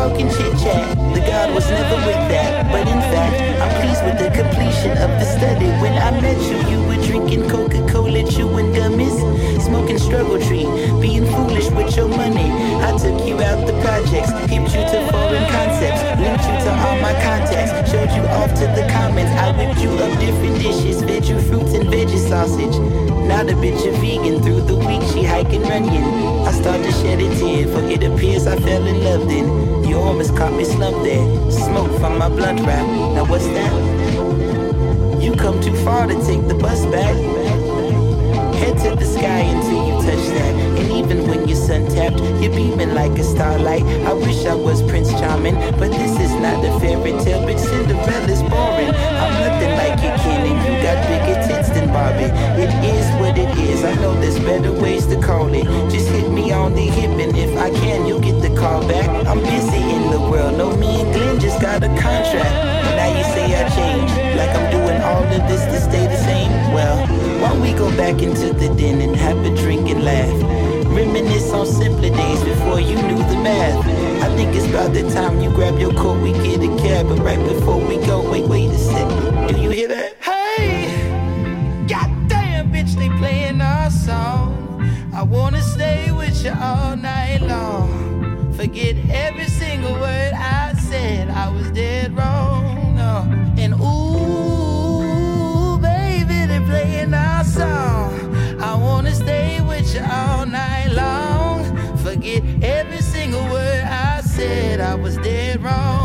talking chit-chat. The God was never with that, but in fact, I'm pleased with the completion of the study. When I met you, you were drinking Coca-Cola, chewing gummies, smoking struggle tree, being foolish with your money. I took you out the projects, hipped you to foreign concepts, linked you to all my contacts, showed you off to the comments. I whipped you up different dishes, fed you fruits and veggie sausage. Now the bitch a vegan, through the week she hiking running. I start to shed a tear, for it appears I fell in love then. You almost caught me slumped there, smoke from my blunt wrap. Now what's that? You come too far to take the bus back. Head to the sky until you touch that. And even when you're sun-tapped, you're beaming like a starlight. I wish I was Prince Charming, but this is not a fairy tale. Bitch, Cinderella's boring. I'm nothing like your kin, and you got bigger tits than Barbie. It is what it is. I know there's better ways to call it. Just hit me on the hip, and if I can, you'll get the call back. I'm busy in the world. No, me and Glenn just got a contract. But now you say I changed, like I'm doing all of this to stay the same. Well, why don't we go back into the den and have a drink and laugh? Reminisce on simpler days before you knew the math. I think it's about the time you grab your coat, we get a cab. But right before we go, wait a second. Do you hear that? Hey, goddamn bitch, they playing our song. I wanna stay with you all night long. Forget every single word I said. I was dead wrong. No. And ooh, baby, they playing our song. I wanna stay with you all night long. Forget every single word I said. I was dead wrong.